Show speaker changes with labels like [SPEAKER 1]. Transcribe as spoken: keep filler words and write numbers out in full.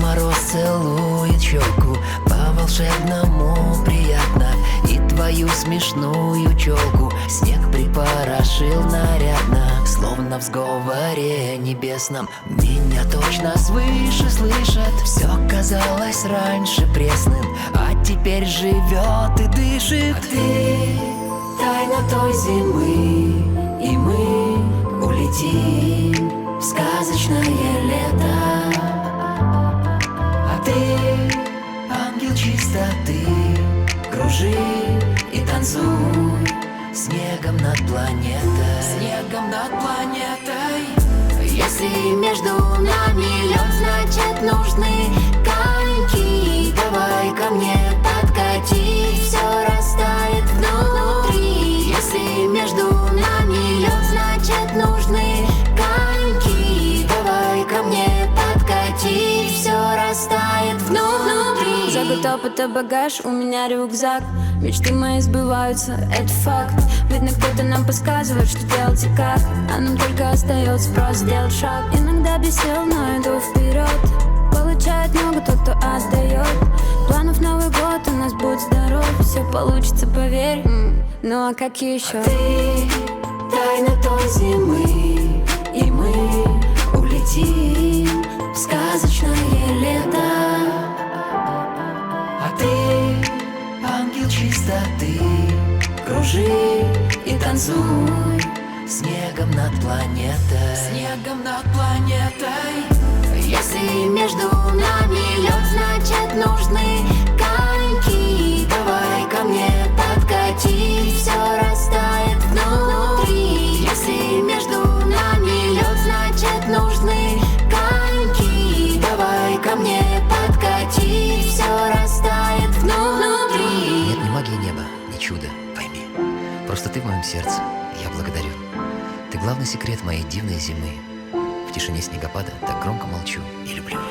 [SPEAKER 1] мороз целует щеку, по-волшебному приятно. И твою смешную челку снег припорошил нарядно. Словно в сговоре небесном меня точно свыше слышат. Все казалось раньше пресным, а теперь живет и дышит. А ты тайна той зимы, и мы улетим в сказочное лето. А ты ангел чистоты, кружи и танцуй снегом над планетой, снегом над планетой. Если между нами лед, значит нужны коньки. Давай ко мне подкати, все растает внутри. Если между нами лед, значит нужны коньки. Давай ко мне подкати, все растает внутри.
[SPEAKER 2] Заготов это багаж, у меня рюкзак. Мечты мои сбываются, это факт. Видно, кто-то нам подсказывает, что делать и как. А нам только остается просто сделать шаг. Иногда без сил, но иду вперед. Получает много тот, кто отдает. Планов Новый год, у нас будет здоров. Все получится, поверь. Ну а как еще?
[SPEAKER 1] А ты тайна той зимы, и мы улетим в сказочное лето. А ты ангел чистоты, кружи и танцуй снегом над планетой, снегом над планетой. Если между нами лед, значит нужны коньки. Давай ко мне подкати, все растает внутри. Если между нами лед, значит нужны коньки. Давай ко мне подкати, все растает внутри.
[SPEAKER 3] Нет ни магии неба, ни чуда, пойми. Просто ты в моем сердце, я благодарю. Ты главный секрет моей дивной зимы. В тишине снегопада так громко молчу и люблю.